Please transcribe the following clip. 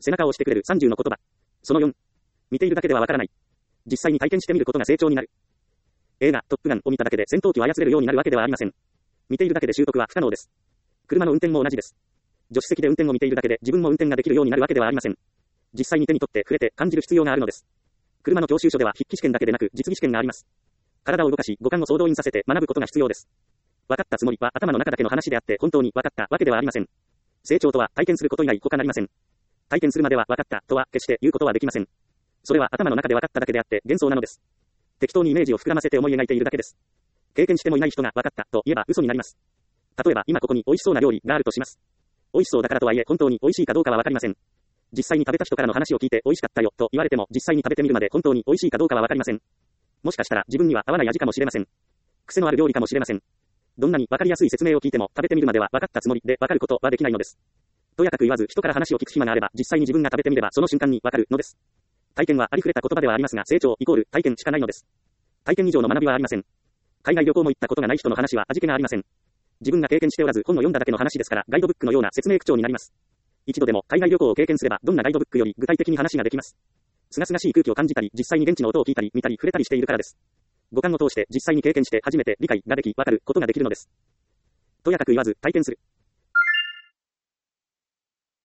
背中を押してくれる30の言葉。その4。見ているだけではわからない。実際に体験してみることが成長になる。映画、トップガンを見ただけで戦闘機を操れるようになるわけではありません。見ているだけで習得は不可能です。車の運転も同じです。助手席で運転を見ているだけで自分も運転ができるようになるわけではありません。実際に手に取って触れて感じる必要があるのです。車の教習所では筆記試験だけでなく実技試験があります。体を動かし五感を総動員させて学ぶことが必要です。分かったつもりは頭の中だけの話であって本当に分かったわけではありません。成長とは体験すること以外他なりません。体験するまでは分かったとは決して言うことはできません。それは頭の中で分かっただけであって幻想なのです。適当にイメージを膨らませて思い描いているだけです。経験してもいない人が分かったと言えば嘘になります。例えば今ここに美味しそうな料理があるとします。美味しそうだからとはいえ本当に美味しいかどうかは分かりません。実際に食べた人からの話を聞いて美味しかったよと言われても実際に食べてみるまで本当に美味しいかどうかは分かりません。もしかしたら自分には合わない味かもしれません。癖のある料理かもしれません。どんなに分かりやすい説明を聞いても食べてみるまでは分かったつもりで分かることはできないのです。とやかく言わず人から話を聞く暇があれば実際に自分が食べてみればその瞬間に分かるのです。体験はありふれた言葉ではありますが成長イコール体験しかないのです。体験以上の学びはありません。海外旅行も行ったことがない人の話は味気がありません。自分が経験しておらず本を読んだだけの話ですからガイドブックのような説明口調になります。一度でも海外旅行を経験すればどんなガイドブックより具体的に話ができます。すがすがしい空気を感じたり実際に現地の音を聞いたり見たり触れたりしているからです。五感を通して実際に経験して初めて理解ができ分かることができるのです。とやかく言わず体験する。